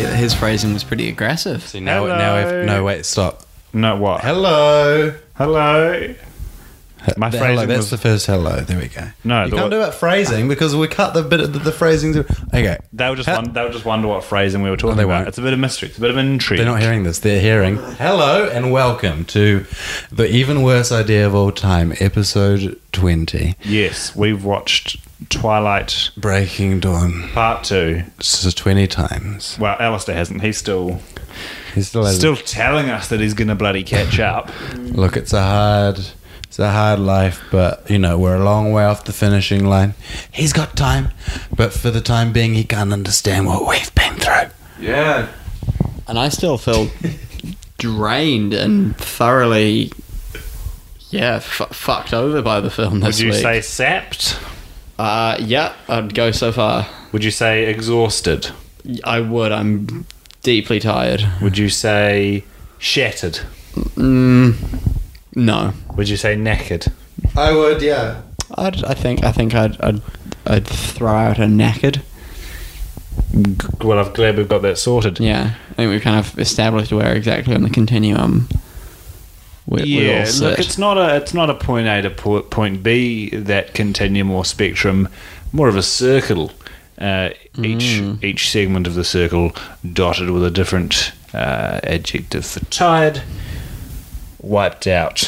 his phrasing was pretty aggressive. See, no, wait, stop. No, what? Hello. My The phrasing hello, that's was... the first hello. There we go. No, you the can't what- do it phrasing because we cut the bit of the phrasing. Okay. They'll just wonder what phrasing we were talking they about. won't. It's a bit of mystery. It's a bit of intrigue. They're not hearing this. They're hearing hello and welcome to the even worse idea of all time, episode 20, Yes, we've watched Twilight Breaking Dawn. Part 2. So 20 times. Well, Alistair hasn't. He's still Still telling us that he's going to bloody catch up. Look, it's a hard life, but you know we're a long way off the finishing line. He's got time, but for the time being, he can't understand what we've been through. Yeah. And I still feel drained and thoroughly, fucked over by the film this Would you week. say sapped? Yeah, I'd go so far. Would you say exhausted? I would. I'm deeply tired. Would you say shattered? No. Would you say knackered? I would, yeah. I think I'd throw out a knackered. Well, I'm glad we've got that sorted. Yeah, I think we've kind of established where exactly on the continuum we all sit. Look, it's not a point A to point B, that continuum or spectrum, more of a circle. Each segment of the circle dotted with a different adjective for tired, wiped out,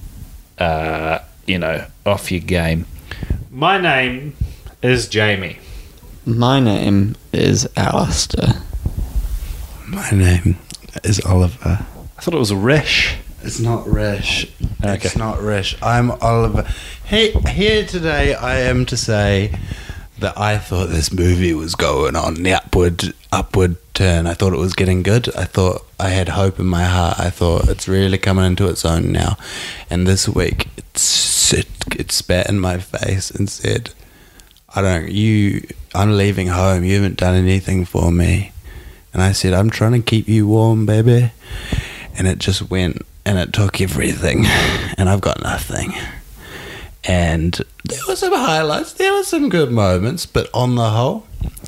off your game. My name is Jamie. My name is Alistair. My name is Oliver. I thought it was Rish. It's not Rish. Okay. It's not Rish. I'm Oliver. Hey, here today I am to say that I thought this movie was going on the upward turn. I thought it was getting good. I thought I had hope in my heart. I thought it's really coming into its own now. And this week it spat in my face and said, I'm leaving home. You haven't done anything for me. And I said, I'm trying to keep you warm, baby. And it just went and it took everything. And I've got nothing. And there were some highlights. There were some good moments. But on the whole,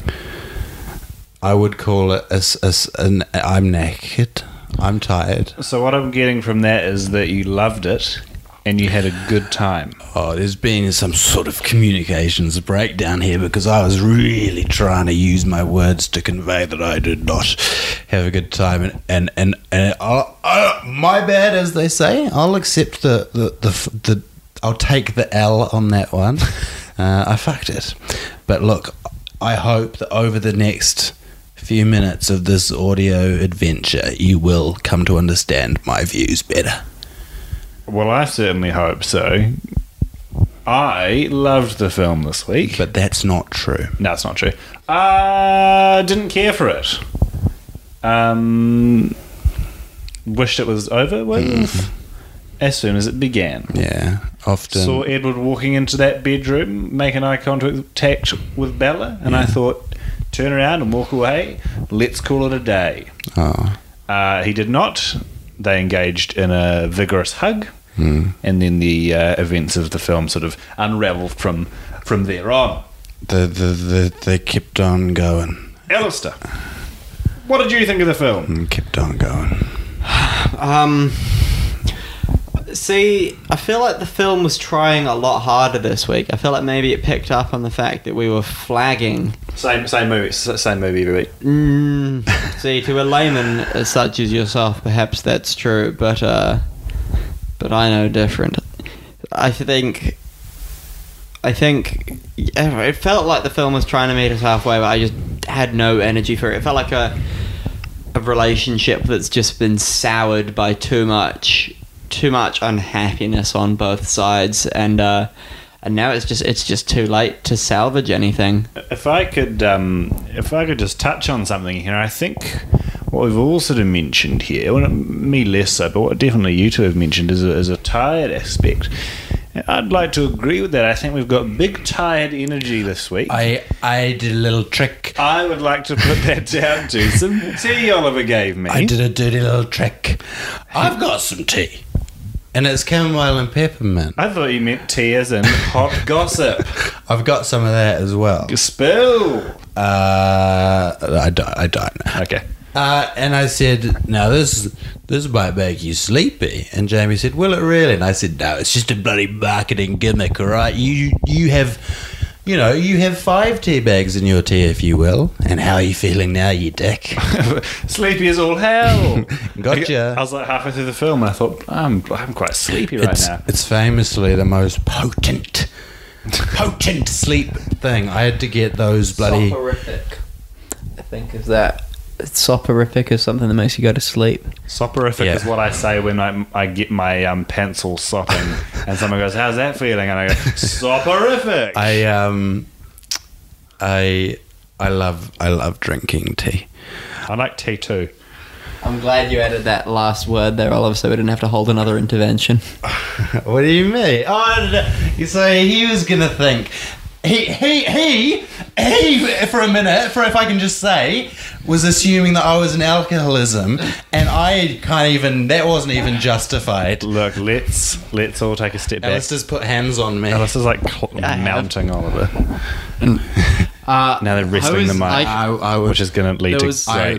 I would call it I'm naked. I'm tired. So what I'm getting from that is that you loved it and you had a good time. Oh, there's been some sort of communications breakdown here because I was really trying to use my words to convey that I did not have a good time, and my bad, as they say. I'll accept the I'll take the L on that one. I fucked it, but look, I hope that over the next few minutes of this audio adventure, you will come to understand my views better. Well, I certainly hope so. I loved the film this week. But that's not true. No, it's not true. I didn't care for it. Wished it was over with as soon as it began. Yeah, often. Saw Edward walking into that bedroom, making eye contact with Bella, and I thought, turn around and walk away. Let's call it a day. Oh. He did not. They engaged in a vigorous hug, and then the events of the film sort of unravelled from there on. They kept on going. Alistair, what did you think of the film? Kept on going. See, I feel like the film was trying a lot harder this week. I feel like maybe it picked up on the fact that we were flagging. Same movie every week. See, to a layman such as yourself, perhaps that's true, but I know different. I think it felt like the film was trying to meet us halfway, but I just had no energy for it. It felt like a relationship that's just been soured by too much unhappiness on both sides, and now it's just too late to salvage anything. If I could just touch on something here, I think what we've all sort of mentioned here, well, me less so, but what definitely you two have mentioned is a tired aspect. I'd like to agree with that. I think we've got big tired energy this week. I did a little trick. I would like to put that down to some tea Oliver gave me. I did a dirty little trick. I've got some tea. And it's chamomile and peppermint. I thought you meant tea as in hot gossip. I've got some of that as well. Spill. I don't know. Okay. And I said, now this might make you sleepy. And Jamie said, will it really? And I said, no, it's just a bloody marketing gimmick, all right? You have 5 tea bags in your tea, if you will. And how are you feeling now, you dick? Sleepy as all hell. Gotcha. I was like halfway through the film and I thought, I'm quite sleepy right now. It's famously the most potent sleep thing. I had to get those bloody... Soporific. I think is that. Soporific is something that makes you go to sleep. Soporific is what I say when I get my pants all sopping and someone goes, how's that feeling? And I go, soporific. I love drinking tea. I like tea too. I'm glad you added that last word there, Oliver, so we didn't have to hold another intervention. What do you mean? You say he was gonna think. He for a minute, if I can just say, was assuming that I was an alcoholism, and I can't even. That wasn't even justified. Look, let's all take a step back. Alistair's put hands on me. Alistair's like mounting Oliver. Now they're wrestling the mic, which is going to lead to.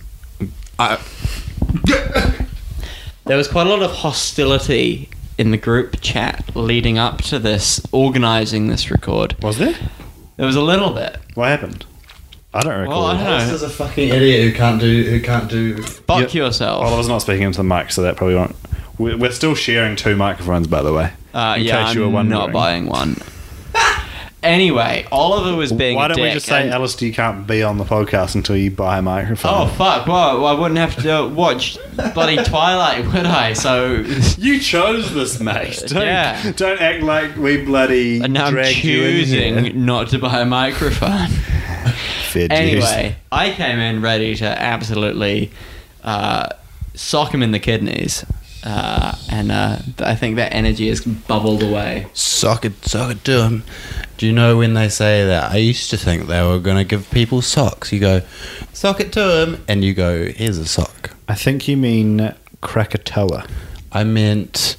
There was quite a lot of hostility in the group chat leading up to this, organising this record. Was there? There was a little bit. What happened? I don't recall. Well, I don't know. Alistair's a fucking idiot who can't do. Fuck yourself. Oliver's not speaking into the mic, so that probably won't. We're still sharing 2 microphones, by the way. In case you were I'm wondering. not buying one. Anyway, Oliver was being Why a don't dick. we just say, Alistair, you can't be on the podcast until you buy a microphone? Oh, fuck. Well, I wouldn't have to watch bloody Twilight, would I? So... You chose this, mate. Don't act like we bloody And now I'm dragged you in here. choosing not to buy a microphone. Fair dues. Anyway, I came in ready to absolutely sock him in the kidneys. And I think that energy has bubbled away. Sock it to him. Do you know when they say that? I used to think they were going to give people socks. You go, sock it to him, and you go, here's a sock. I think you mean Krakatoa. I meant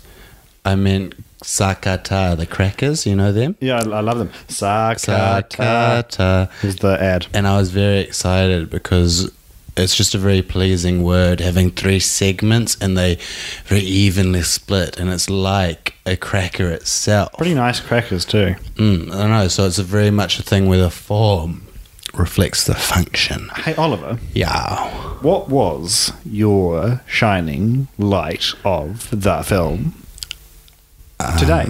Sakata, the crackers, you know them? Yeah, I love them. Sakata Sakata. is the ad. And I was very excited because it's just a very pleasing word, having 3 segments and they very evenly split, and it's like a cracker itself. Pretty nice crackers too. I know, so it's a very much a thing where the form reflects the function. Hey, Oliver. Yeah. What was your shining light of the film today?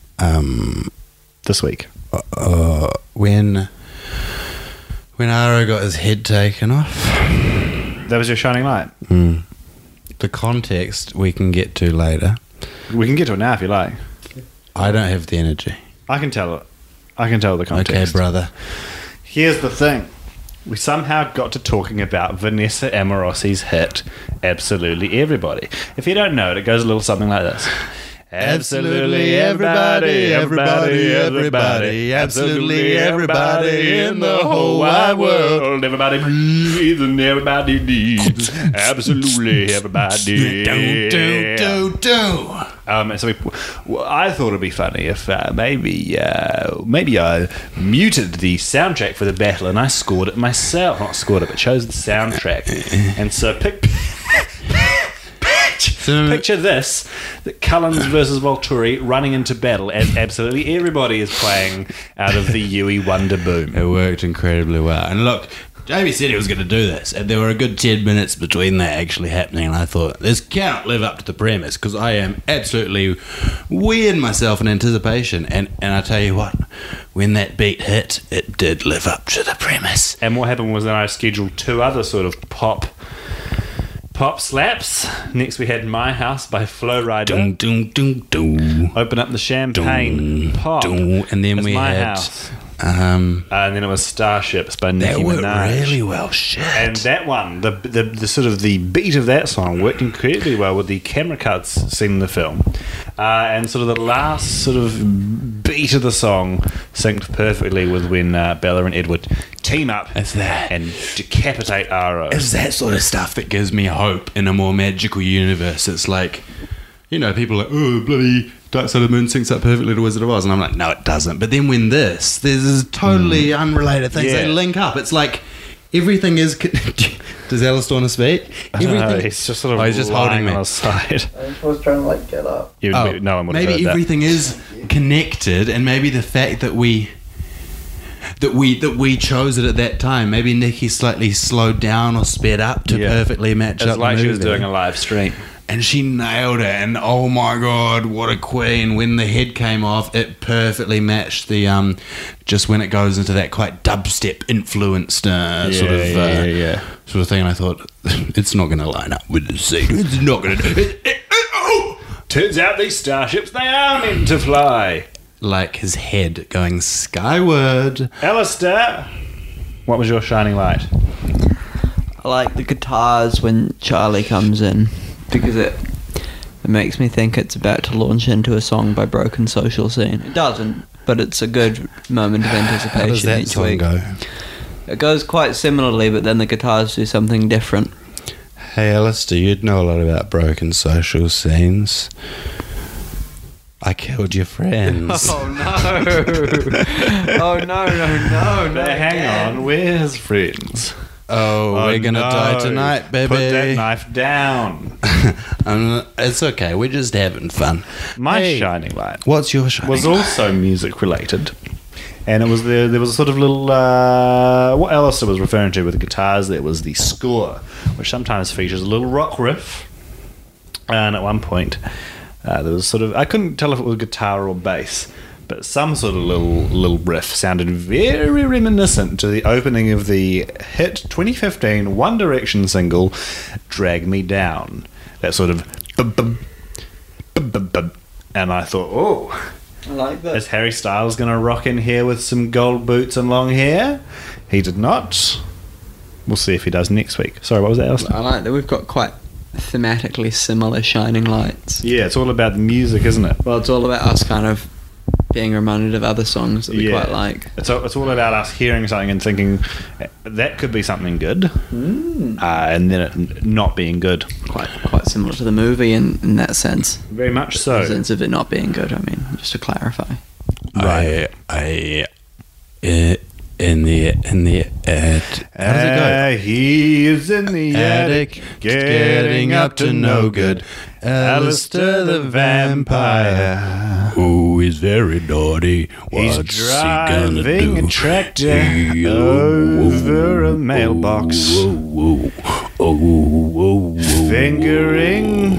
This week? When Aro got his head taken off. That was your shining light? The context we can get to later. We can get to it now if you like. I don't have the energy. I can tell it. I can tell the context. Okay, brother. Here's the thing. We somehow got to talking about Vanessa Amorosi's hit, Absolutely Everybody. If you don't know it, it goes a little something like this. Absolutely everybody, everybody, everybody, absolutely everybody in the whole wide world. Everybody breathes and everybody needs. Absolutely everybody. So I thought it'd be funny if maybe I muted the soundtrack for the battle and I scored it myself. Not scored it, but chose the soundtrack. And so picture this, that Cullens versus Volturi running into battle as absolutely everybody is playing out of the Yui Wonder Boom. It worked incredibly well. And look, Jamie said he was going to do this, and there were a good 10 minutes between that actually happening, and I thought, this cannot live up to the premise, because I am absolutely weird myself in anticipation. And I tell you what, when that beat hit, it did live up to the premise. And what happened was that I scheduled 2 other sort of pop slaps. Next we had My House by Flo Rida. Dum, dum, dum, dum. Open Up the Champagne. Pop. Dum. And then That's we My had... House. And then it was Starships by Nicki That worked Minaj. really well, shit. And that one, the sort of the beat of that song worked incredibly well with the camera cuts seen in the film. And sort of the last sort of beat of the song synced perfectly with when Bella and Edward team up It's that. and decapitate Aro. It's that sort of stuff that gives me hope in a more magical universe. It's like, you know, people are like, oh, bloody Dark Side of the Moon syncs up perfectly to Wizard of Oz. And I'm like, no, it doesn't. But then when there's totally unrelated things, they link up. It's like everything is... Does Alistair want to speak? He's just sort of he's just holding me on his side. I was trying to like get up. No one would have maybe heard everything is connected, and maybe the fact that we chose it at that time, maybe Nikki slightly slowed down or sped up to perfectly match up. It's like the she was movie. doing a live stream. And she nailed it, and oh my god, what a queen. When the head came off, it perfectly matched the just when it goes into that quite dubstep influenced sort of thing. And I thought, it's not going to line up with the scene. It's not going to. Turns out these starships, they are meant to fly. Like his head going skyward. Alistair, what was your shining light? I like the guitars when Charlie comes in, because it makes me think it's about to launch into a song by Broken Social Scene. It doesn't, but it's a good moment of anticipation. How does that each song week. go? It goes quite similarly, but then the guitars do something different. Hey Alistair, you'd know a lot about Broken Social Scenes. I killed your friends. Oh no! Oh no! Hang on, where's friends? Oh, we're gonna die tonight, baby. Put that knife down. It's okay. We're just having fun. My shining light What's your shining was light? also music related, and it was there was a sort of little what Alistair was referring to with the guitars. There was the score, which sometimes features a little rock riff, and at one point there was sort of, I couldn't tell if it was guitar or bass, but some sort of little riff sounded very reminiscent to the opening of the hit 2015 One Direction single Drag Me Down. That sort of bum, bum, bum. And I thought, oh, I like that. is Harry Styles going to rock in here with some gold boots and long hair? He did not. We'll see if he does next week. Sorry, what was that, Alistair? I like that we've got quite thematically similar shining lights. Yeah, it's all about the music, isn't it? Well, it's all about us kind of being reminded of other songs that we quite like. It's all about us hearing something and thinking that could be something good, and then it not being good. Quite similar to the movie in that sense. Very much In so. the sense of it not being good, I mean, just to clarify. In the attic. How does it go? He is in the attic, getting up to no good. Alistair the vampire. Who is very naughty. He's What's he gonna driving do? a tractor over a mailbox, fingering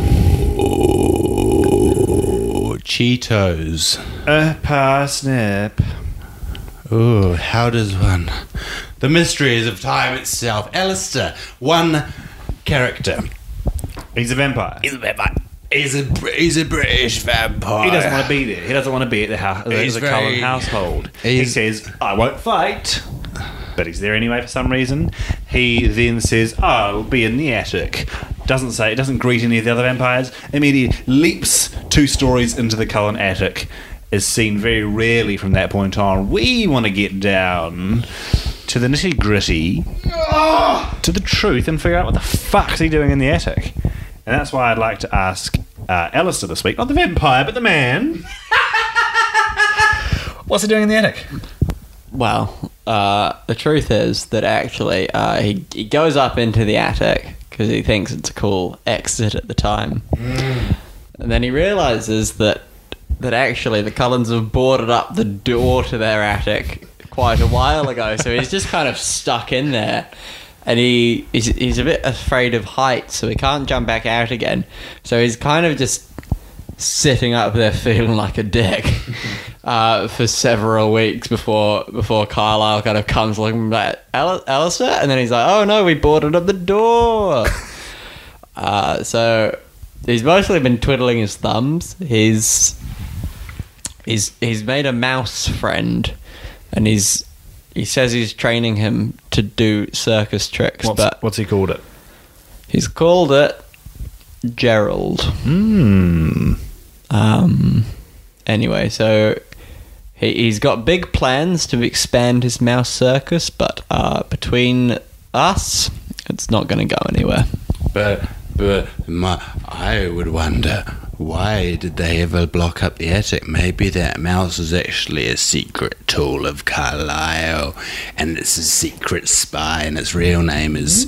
Cheetos. a parsnip. Oh, how does one? The mysteries of time itself. Alistair, one character. He's a vampire. He's a vampire. He's a British vampire. He doesn't want to be there. He doesn't want to be at the house. He's The very- Cullen household. He says, "I won't fight," but he's there anyway for some reason. He then says, "I'll be in the attic." Doesn't greet any of the other vampires. Immediately leaps 2 stories into the Cullen attic. Is seen very rarely from that point on. We want to get down to the nitty gritty, to the truth, and figure out what the fuck's he doing in the attic. And that's why I'd like to ask Alistair this week, not the vampire, but the man. What's he doing in the attic? Well, the truth is that actually he goes up into the attic because he thinks it's a cool exit at the time. And then he realises that actually the Cullens have boarded up the door to their attic quite a while ago, so he's just kind of stuck in there. And he's a bit afraid of heights, so he can't jump back out again. So he's kind of just sitting up there feeling like a dick for several weeks before Carlisle kind of comes looking back, Alistair? And then he's like, oh no, we boarded up the door. So he's mostly been twiddling his thumbs. He's made a mouse friend, and he says he's training him to do circus tricks. What's he called it? He's called it Gerald. Anyway, so he's got big plans to expand his mouse circus, but between us, it's not going to go anywhere. But I would wonder, Why did they ever block up the attic? Maybe that mouse is actually a secret tool of Carlisle, and it's a secret spy, and its real name is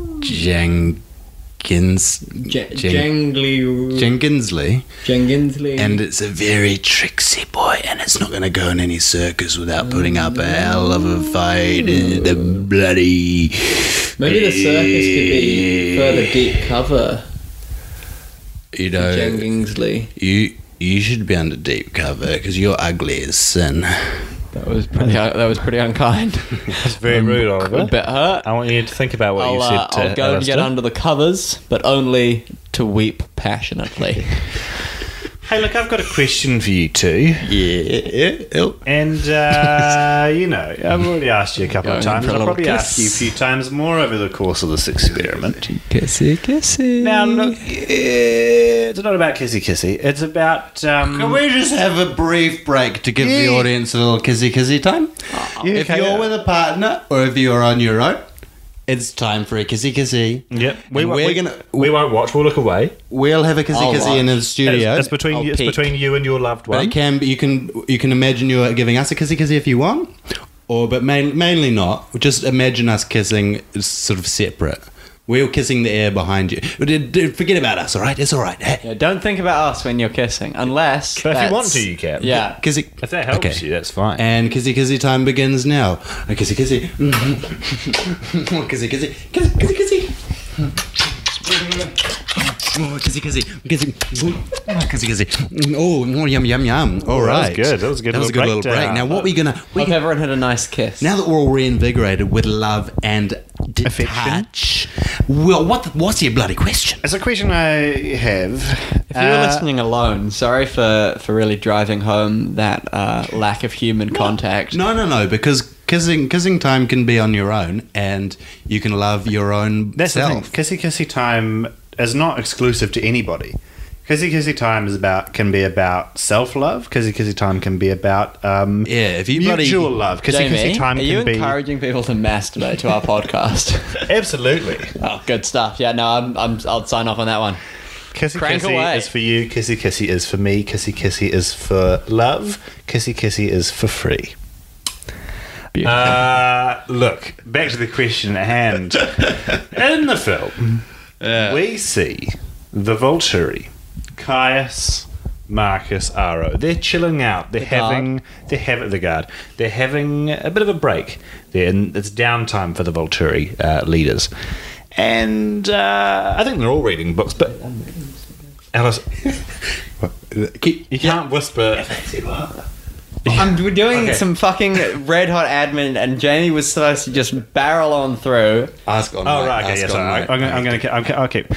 Jenkinsley. And it's a very tricksy boy, and it's not going to go in any circus without putting up a hell of a fight in the bloody... Maybe the circus could be further deep cover. You know, Jen Kingsley. You should be under deep cover because you're ugly as sin. That was pretty unkind. That's very rude, Oliver. A bit hurt. I want you to think about what you said to I'll go and get under the covers, but only to weep passionately. Hey, look, I've got a question for you two. Yeah. And, you know, I've already asked you a couple of Going times. for a I'll little probably ask you a kiss. few times more over the course of this experiment. Kissy. Now, look, it's not about kissy. It's about... Can we just have a brief break to give the audience a little kissy time? If you're with a partner or if you're on your own, it's time for a kissy. Yep. We won't watch. We'll look away. We'll have a kissy in the studio. It's between you and your loved But one. it can be, you can imagine you're giving us a kissy if you want, but mainly not. Just imagine us kissing sort of separate. We're kissing the air behind you. Forget about us, all right? It's all right. Yeah, don't think about us when you're kissing, unless. But if you want to, you can. Yeah. Kissy. If that helps you, that's fine. And kissy time begins now. A kissy. Kissy. Oh, kissy. Oh, yum. All right. That was good. That was a good little break. Now, what we gonna? Hope everyone had a nice kiss. Now that we're all reinvigorated with love and touch, well, what's your bloody question? It's a question I have. If you were listening alone, sorry for really driving home that lack of human contact. No, because kissing time can be on your own, and you can love your own That's self. the thing. Kissy time is not exclusive to anybody. Kissy time can be about self-love. Kissy time can be about if you mutual love. Jamie, Kissy time are you can be encouraging people to masturbate to our podcast? absolutely. Oh, good stuff. Yeah, no, I'll sign off on that one. Crank Kissy away. is for you. Kissy is for me. Kissy is for love. Kissy is for free. Look, back to the question at hand. In the film, we see the Volturi, Caius, Marcus, Aro. They're chilling out. They're having a bit of a break. It's downtime for the Volturi leaders, and I think they're all reading books. But Alice, you can't whisper. We're doing some fucking red hot admin, and Jamie was supposed to just barrel on through. Ask on. Oh, right, okay, yes, I'll keep.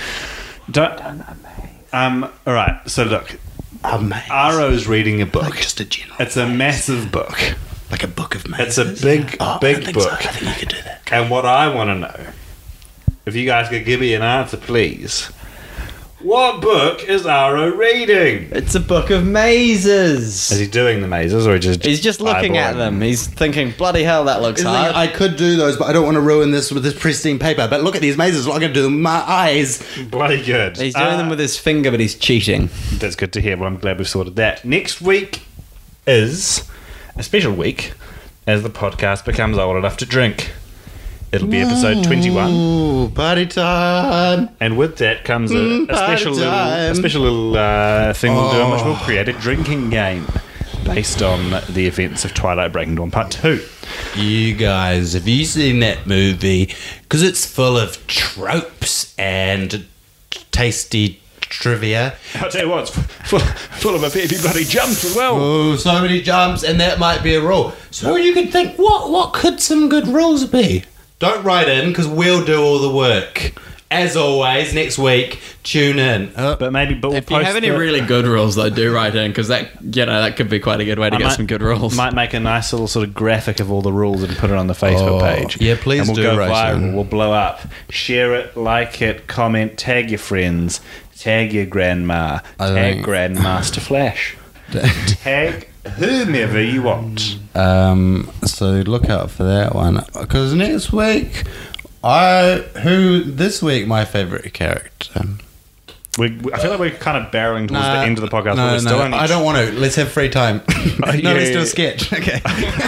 All right, so look, Aro's reading a book. Like just a general. It's a massive book. Like a book of mazes. It's a big I think book. so. I think you could do that. And what I want to know, if you guys could give me an answer, please. What book is Aro reading? It's a book of mazes. Is he doing the mazes, or He's just looking at them. He's thinking, bloody hell, that looks hard. I could do those, but I don't want to ruin this with this pristine paper. But look at these mazes. What I'm going to do with my eyes. Bloody good. He's doing them with his finger, but he's cheating. That's good to hear. Well, I'm glad we've sorted that. Next week is a special week as the podcast becomes old enough to drink. It'll be episode 21. Ooh, party time. And with that comes a special little thing we'll do in which we'll create a drinking game based on the events of Twilight Breaking Dawn Part 2. You guys, have you seen that movie? Because it's full of tropes and tasty trivia. I'll tell you what, it's full of a fair few bloody jumps as well. Oh, so many jumps, and that might be a rule. So you could think, what could some good rules be? Don't write in, because we'll do all the work. As always, next week, tune in. But we'll If you post have any really good rules, though, do write in, because that could be quite a good way to get some good rules. Might make a nice little sort of graphic of all the rules and put it on the Facebook page. Yeah, please and do, we'll go Rachel. viral. We'll blow up. Share it, like it, comment, tag your friends, tag your grandma, tag Grandmaster Flash, tag whomever you want. So look out for that one. Because next week, this week my favourite character I feel like we're kind of barreling towards the end of the podcast. but we're still only I don't want to. Let's have free time. Let's do a sketch. Okay.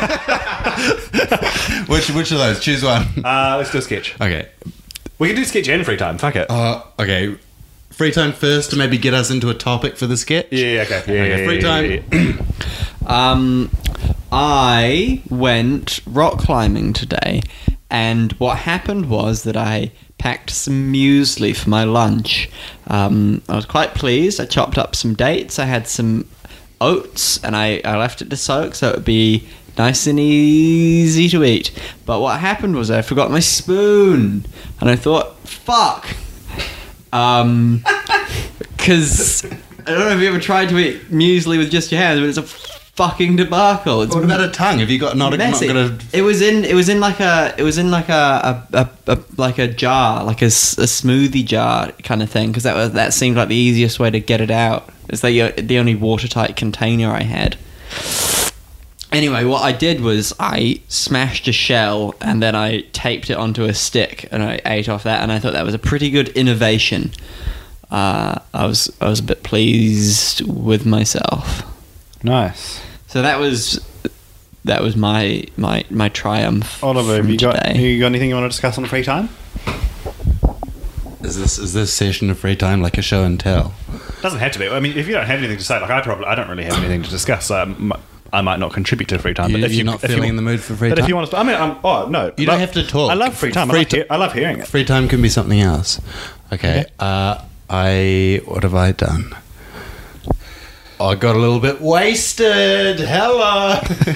which of those? Choose one. Let's do a sketch. Okay. We can do sketch and free time. Fuck it. Okay. Free time first to maybe get us into a topic for the sketch. Yeah. Okay. Yeah. Free time. I went rock climbing today, and what happened was that I packed some muesli for my lunch. I was quite pleased. I chopped up some dates. I had some oats, and I left it to soak so it would be nice and easy to eat. But what happened was I forgot my spoon, and I thought, fuck. Because I don't know if you ever tried to eat muesli with just your hands, but it's a fucking debacle. It's What about a tongue? Have you got messy. not got a... It was in like a jar, like a smoothie jar kind of thing, because that seemed like the easiest way to get it out. It's like the only watertight container I had. Anyway, what I did was I smashed a shell and then I taped it onto a stick and I ate off that, and I thought that was a pretty good innovation. I was a bit pleased with myself. Nice. So that was my triumph. Oliver, have from you got today. anything you want to discuss on free time? Is this session of free time like a show and tell? Doesn't have to be. I mean, if you don't have anything to say, like I don't really have anything to discuss. I might not contribute to free time. But if You're not feeling in the mood for free But time? if you want to, I mean, no, You don't have to talk. I love free time. I love hearing it. Free time can be something else. Okay. What have I done? I got a little bit wasted. Hello.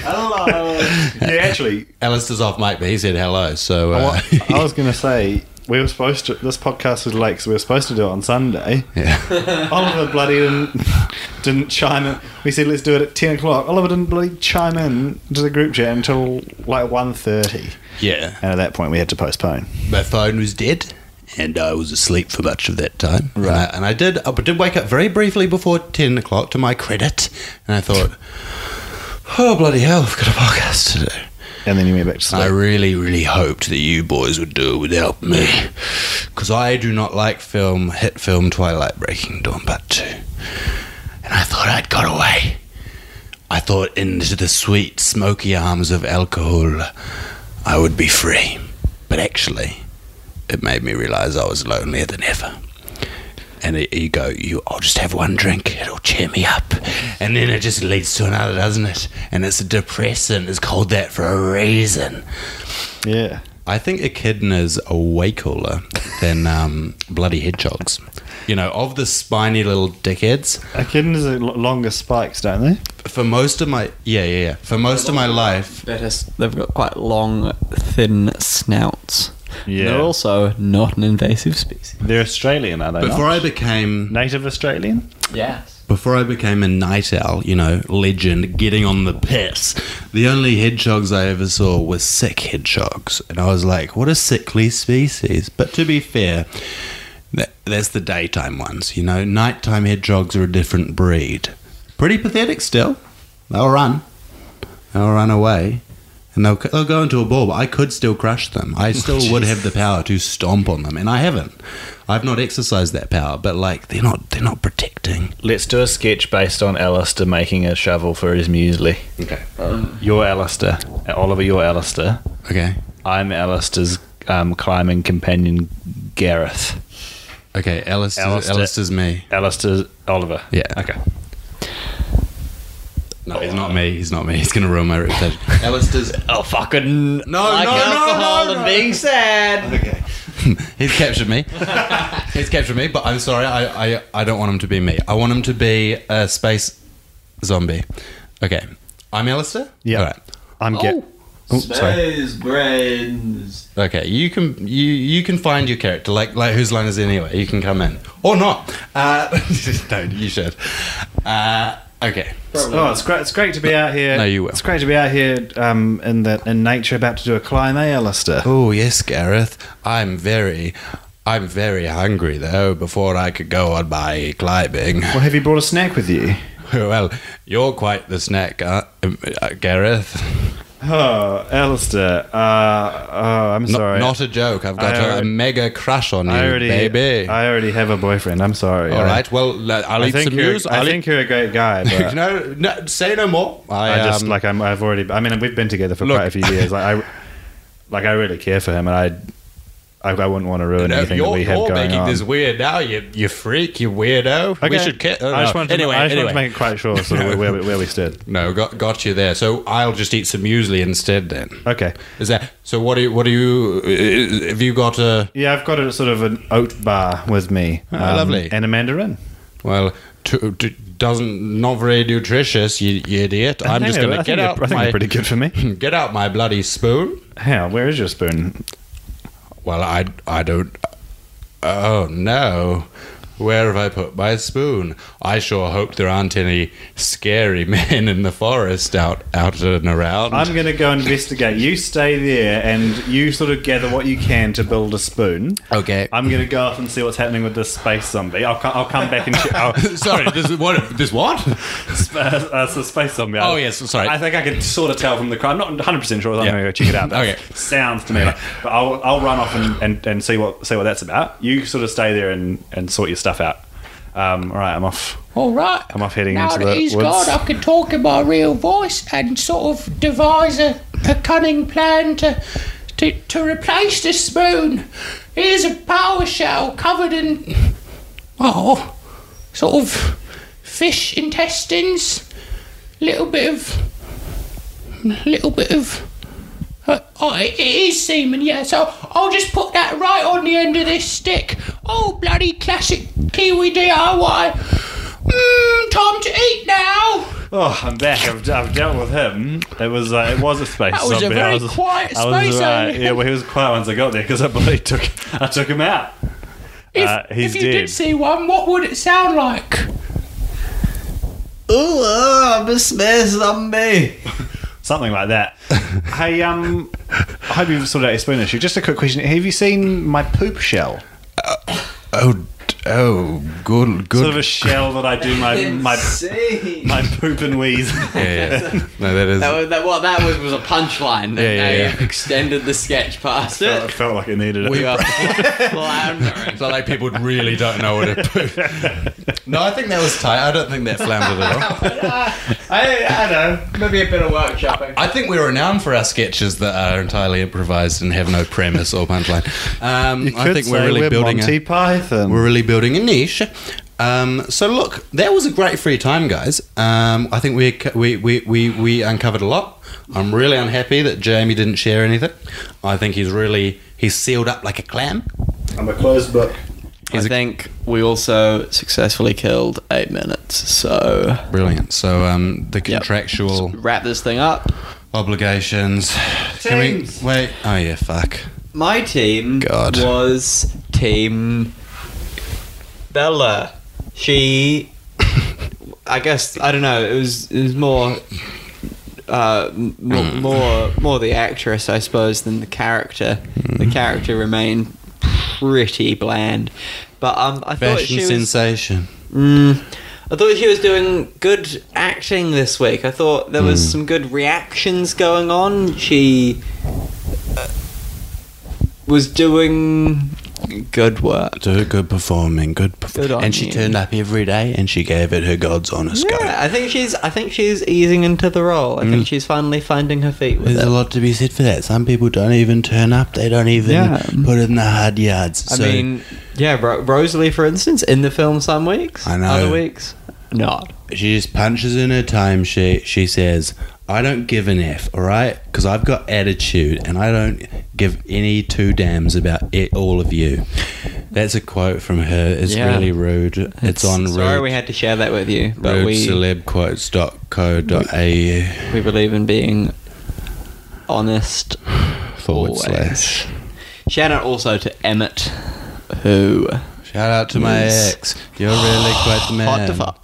Yeah, actually, Alistair's off mic, but he said hello. So I was going to say we were supposed to. This podcast was late, so we were supposed to do it on Sunday. yeah. Oliver bloody didn't chime in. We said let's do it at 10 o'clock. Oliver didn't bloody chime in to the group chat until like 1:30. Yeah. And at that point, we had to postpone. My phone was dead, and I was asleep for much of that time. Right. And I did wake up very briefly before 10 o'clock, to my credit, and I thought, oh, bloody hell, I've got a podcast to do. And then you went back to sleep. I really, really hoped that you boys would do it without me, because I do not like hit film Twilight Breaking Dawn Part 2. And I thought I'd got away. I thought into the sweet, smoky arms of alcohol I would be free. But actually, it made me realise I was lonelier than ever. And you go, I'll just have one drink, it'll cheer me up. And then it just leads to another, doesn't it? And it's a depressant. It's called that for a reason. Yeah. I think echidnas are way cooler than bloody hedgehogs. You know, of the spiny little dickheads. Echidnas are longer spikes, don't they? For most of my... Yeah. For most of my life... They've got quite long, thin snouts. Yeah. They're also not an invasive species. They're Australian, are they Before not? I became... Native Australian? Yes. Before I became a night owl, legend, getting on the piss, the only hedgehogs I ever saw were sick hedgehogs. And I was like, what a sickly species. But to be fair, that's the daytime ones, Nighttime hedgehogs are a different breed. Pretty pathetic still. They'll run away. And they'll go into a ball, but I could still crush them. I still would have the power to stomp on them, and I haven't. I've not exercised that power, but they're not protecting. Let's do a sketch based on Alistair making a shovel for his muesli. Okay. You're Alistair. Oliver, you're Alistair. Okay. I'm Alistair's climbing companion, Gareth. Okay, Alistair's me. Alistair's Oliver. Yeah. Okay. No, he's not me. He's going to ruin my reputation. Alistair's... Oh, fucking No, like no, alcohol no, and no. being sad. Okay. He's captured me. But I'm sorry. I don't want him to be me. I want him to be a space zombie. Okay. I'm Alistair? Yeah. All right. I'm Gareth. Oh, sorry. Space brains. Okay, you can find your character. Like whose line is it anyway? You can come in or not. No, you should. Okay. Oh, it's great to be out here. No, you will. It's great to be out here in nature, about to do a climb, Alistair? Oh yes, Gareth. I'm very hungry though. Before I could go on my climbing. Well, have you brought a snack with you? Well, you're quite the snack, Gareth. Oh, Alistair. I'm sorry. Not a joke. I've got a mega crush on you, baby. I already have a boyfriend. I'm sorry. All right. Well, I'll eat some news. I think you're a great guy. But no, say no more. I've already. I mean, we've been together for quite a few years. I really care for him, and I wouldn't want to ruin anything that we have going on. You're making this weird now. You freak. You weirdo. Okay. We should care. I just wanted to make it quite sure sort of where we stood. No, got you there. So I'll just eat some muesli instead then. Okay. Is that so? What do you? Have you got a? Yeah, I've got a sort of an oat bar with me. Lovely. And a mandarin. Well, not very nutritious, you idiot. I'm just going to get out. I think they're pretty good for me. Get out my bloody spoon. How? Where is your spoon? Well, I don't. Oh no. Where have I put my spoon? I sure hope there aren't any scary men in the forest out and around. I'm going to go investigate. You stay there and you sort of gather what you can to build a spoon. Okay. I'm going to go off and see what's happening with this space zombie. I'll come back and check. Sorry, this what? It's a space zombie. Oh, yes, sorry. I think I can sort of tell from the crowd. I'm not 100% sure. I'm going to go check it out. Okay. Sounds to me like. But I'll run off and see what that's about. You sort of stay there and sort your stuff out. All right, I'm off. All right. I'm off heading now into the that he's woods. gone, I can talk in my real voice and sort of devise a cunning plan to replace the spoon. Here's a power shell covered in sort of fish intestines, little bit of. It is semen, yeah, so I'll just put that right on the end of this stick. Oh, bloody classic Kiwi DIY. Time to eat now. Oh, I'm back. I've dealt with him. It was a space That was zombie. a very quiet space alien. Yeah, well, he was quiet once I got there because I bloody took him out. He's if you dead. did see one, what would it sound like? Oh, I'm a space zombie. Something like that. Hey, I hope you've sorted out your spoon issue. Just a quick question. Have you seen my poop shell? Good. Sort of a shell that I do my poop and wheeze. Yeah. No, that is. That was a punchline. That you've extended the sketch past It it. felt like it needed it. We are floundering. So like people really don't know what it poop. No, I think that was tight. I don't think that floundered at all. I don't know. Maybe a bit of workshopping. I think we're renowned for our sketches that are entirely improvised and have no premise or punchline. I think we're really building Monty Python. We're really building a niche. So look, that was a great free time, guys. I think we uncovered a lot. I'm really unhappy that Jamie didn't share anything. I think he's sealed up like a clam. I'm a closed book. I think we also successfully killed 8 minutes, so... Brilliant. So the contractual... Let's wrap this thing up. Obligations. Teams. Wait. Oh, yeah, fuck. My team God. was Team Bella. She... I guess, I don't know, it was more... more the actress, I suppose, than the character. The character remained pretty bland, but I thought she was sensation. I thought she was doing good acting this week. I thought there was some good reactions going on. She was doing good work. Good performing. Good on and she you. turned up every day and she gave it her God's honest go. Yeah, I think she's easing into the role. I think she's finally finding her feet with There's it. a lot to be said for that. Some people don't even turn up. They don't even put in the hard yards. I mean, yeah, Rosalie, for instance, in the film some weeks. I know. Other weeks, not. She just punches in her timesheet. She says, I don't give an F, all right? Because I've got attitude and I don't give any two damns about all of you. That's a quote from her. It's really rude. It's on Sorry rude, we had to share that with you, but rudecelebquotes.co.au we believe in being honest / always. Shout out also to Emmett, who... Shout out to my ex. You're really quite the man. Hot to fuck.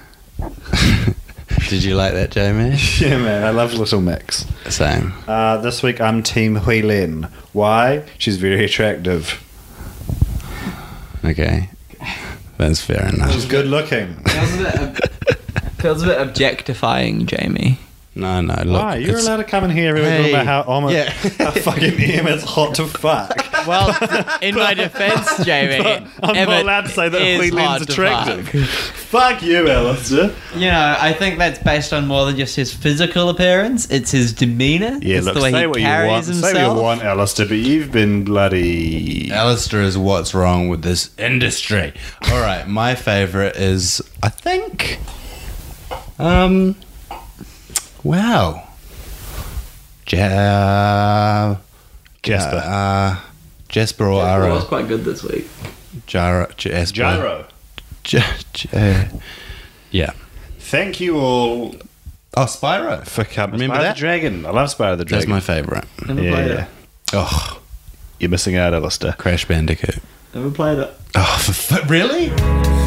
Did you like that, Jamie? Yeah, man. I love Little Mix. Same. This week I'm Team Hui Lin. Why? She's very attractive. Okay. That's fair enough. She's good looking. Feels a bit objectifying, Jamie. No, look. Why? You're it's- allowed to come in here every week Hey. talking about how Yeah. how fucking Emmett's hot to fuck. Well, in my defense, Jamie, I'm not Emmett allowed to say that is Wheatland's hard to attractive. fuck. Fuck you, Alistair. You know, I think that's based on more than just his physical appearance. It's his demeanour. Yeah, it's look, the way say he what you carries want. himself. Say what you want, Alistair, but you've been bloody. Alistair is what's wrong with this industry. All right, my favorite is, I think, wow. Jasper. Jasper or That was Ara. quite good this week. Jasper. Gyro. Yeah. Thank you all Oh, Spyro. for coming. Remember Spyro that? the Dragon. I love Spyro the That's Dragon. my favorite. Never played it. Oh, You're missing out, Alistair. Crash Bandicoot. Never played it. Oh, really?